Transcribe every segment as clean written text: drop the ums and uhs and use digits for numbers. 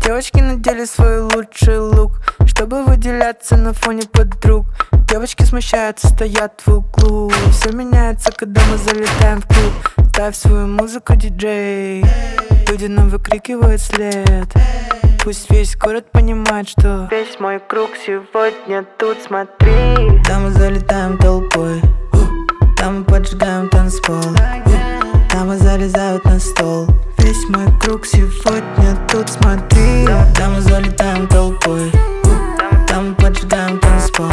Девочки надели свой лучший лук, чтобы выделяться на фоне подруг. Девочки смущаются, стоят в углу. Все меняется, когда мы залетаем в клуб. Ставь свою музыку, диджей. Люди нам выкрикивают след. Пусть весь город понимает, что весь мой круг сегодня тут, смотри. Там мы залетаем толпой, там мы поджигаем танцпол, там мы залезают на стол. Весь мой круг сегодня тут, смотри. Там мы залетаем толпой, там мы поджигаем танцпол,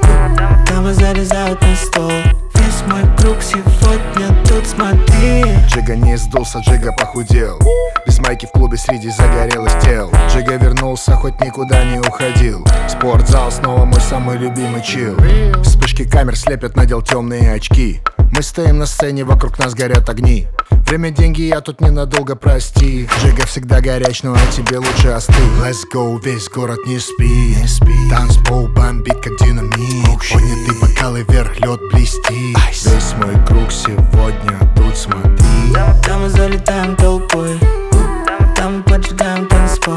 там мы залезают на стол. Весь мой круг сегодня тут, смотри. Джига не сдулся, Джига похудел. Без майки в клубе среди загорелых тел. Джига вернулся, хоть никуда не уходил. Спортзал снова мой самый любимый чил. Вспышки камер слепят, надел темные очки. Мы стоим на сцене, вокруг нас горят огни. Время, деньги, я тут ненадолго, прости. Джига всегда горяч, но тебе лучше остыть. Let's go, весь город не спи. Танцпол бомбит, как динамит. Поднятый бокалы вверх, лед блестит. Весь мой круг сегодня тут, смотри. Там мы залетаем толпой, там мы поджигаем танцпол,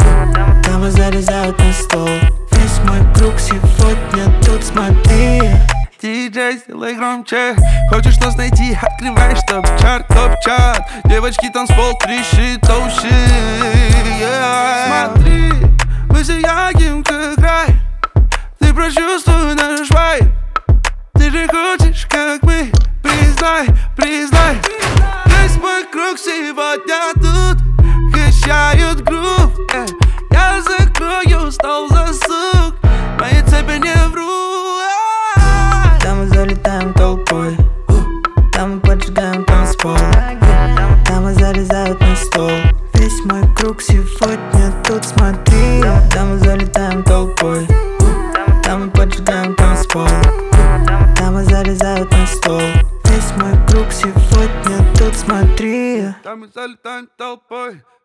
там мы залезают на стол. Весь мой круг сегодня тут, смотри. Диджей, сделай громче. Хочешь нас найти, открываешь топ-чарт, топ-чарт. Девочки, танцпол трещит, oh shit, yeah. Смотри, мы сияем, как рай. Ты прочувствуй наш вайб. Ты же хочешь, как мы. Признай, признай. Весь мой круг сегодня тут. Качают грув, я закрою стол засук. Мои цепи не врут. Там мы залетаем толпой, там мы поджигаем танцпол, там мы залезают на стол. Весь мой круг сегодня тут, смотри. Там мы залетаем толпой, там мы поджигаем танцпол, там мы залезают на стол. Весь мой круг сегодня тут, смотри. Там мы залетаем толпой.